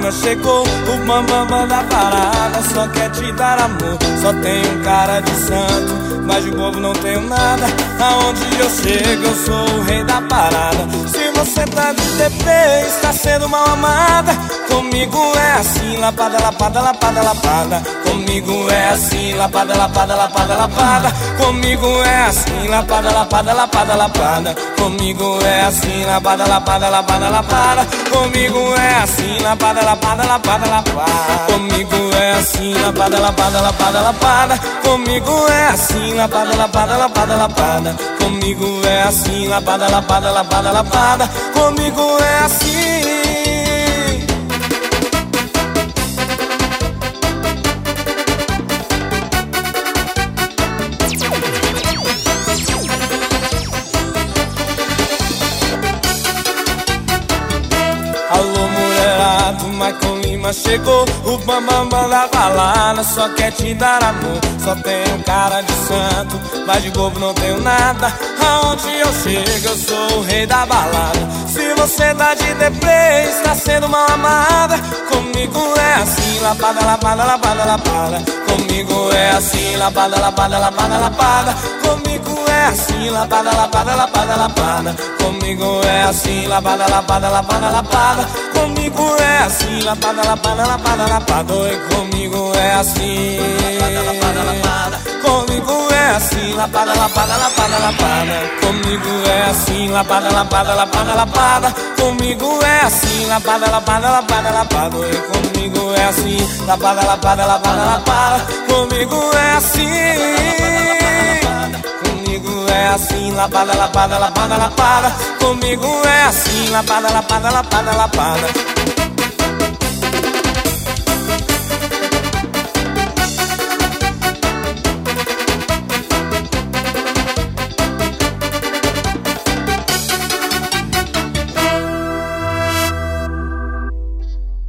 clima chegou, o bambambam da parada só quer te dar amor. Só tem um cara de santo, mas de bobo não tenho nada. Aonde eu chego eu sou o rei da parada. Se você tá de TP, está sendo mal amada. Comigo é assim, lapada, lapada, lapada, lapada. Comigo é assim, lapada, lapada, lapada, lapada. Comigo é assim, lapada, lapada, lapada, lapada. Comigo é assim, lapada, lapada, lapada, lapada. Comigo é assim, lapada, lapada, lapada, lapada. Comigo é assim, lapada, lapada, lapada, lapada. Comigo é assim, lapada, lapada, lapada, lapada. Comigo é assim, lapada, lapada, lapada, lapada. Comigo é assim. Alô, mulherada, o Michael Lima chegou, o bambambam da balada só quer te dar amor. Só tenho cara de santo, mas de bobo não tenho nada. Aonde eu chego eu sou o rei da balada. Se você tá de deprê, está sendo mal amada. Comigo é assim, lapada, lapada, lapada, lapada. Comigo é assim, lapada, lapada, lapada, lapada. Comigo é assim, lapada, lapada, lapada, lapada. Comigo é assim, lapada, lapada, lapada, lapada. Comigo é assim, lapada, lapada, lapada, lapada. E comigo é assim, lapada, lapada. Comigo é assim, lapada, lapada, lapada, lapada. Comigo é assim, lapada, lapada, lapada, lapada. Comigo é assim, lapada, lapada, lapada, lapada. E comigo é assim, lapada, lapada, lapada, lapada. Comigo é assim. Comigo é assim, lapada, lapada, lapada, lapada. Comigo é assim, lapada, lapada, lapada, lapada.